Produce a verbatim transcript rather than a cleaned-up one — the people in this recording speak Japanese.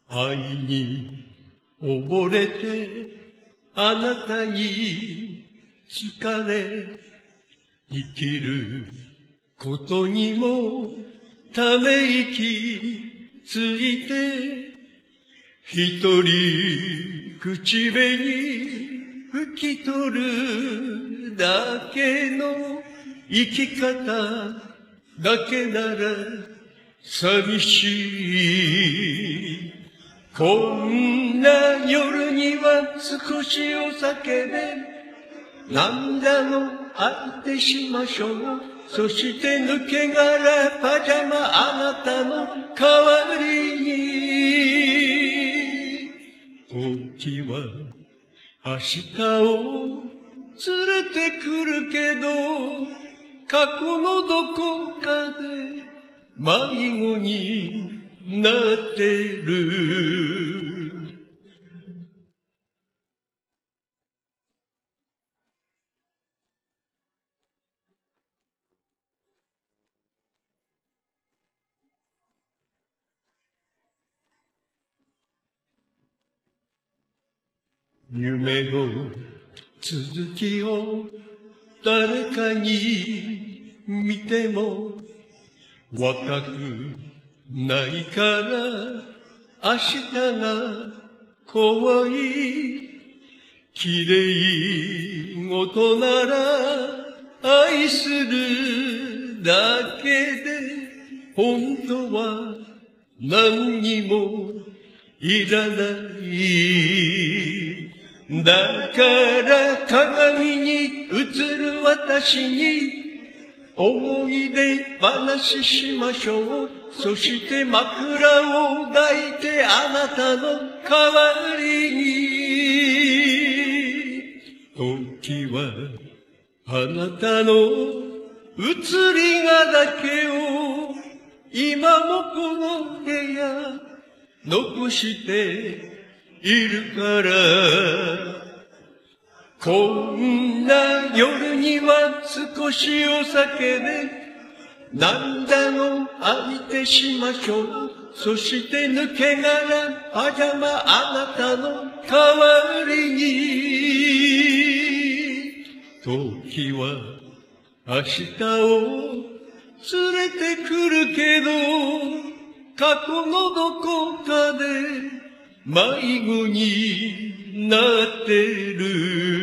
愛に溺れてあなたに疲れ生きることにもため息ついて一人口紅拭き取るだけの生き方だけなら寂しい。こんな夜には少しお酒で涙の吐いてしましょう。そして抜け殻パジャマあなたの代わりに。時は明日を連れてくるけど過去のどこかで迷子になってる。夢の続きを誰かに見ても若くないから明日が怖い。綺麗事なら愛するだけで本当は何にもいらない。だから鏡に映る私に思い出話しましょう。そして枕を抱いてあなたの代わりに。時はあなたの映りがだけを今もこの部屋残しているから。こんな夜には少しお酒で涙の浴びてしましょう。そして抜け殻パジャマあなたの代わりに。時は明日を連れてくるけど過去のどこかで迷子になってる。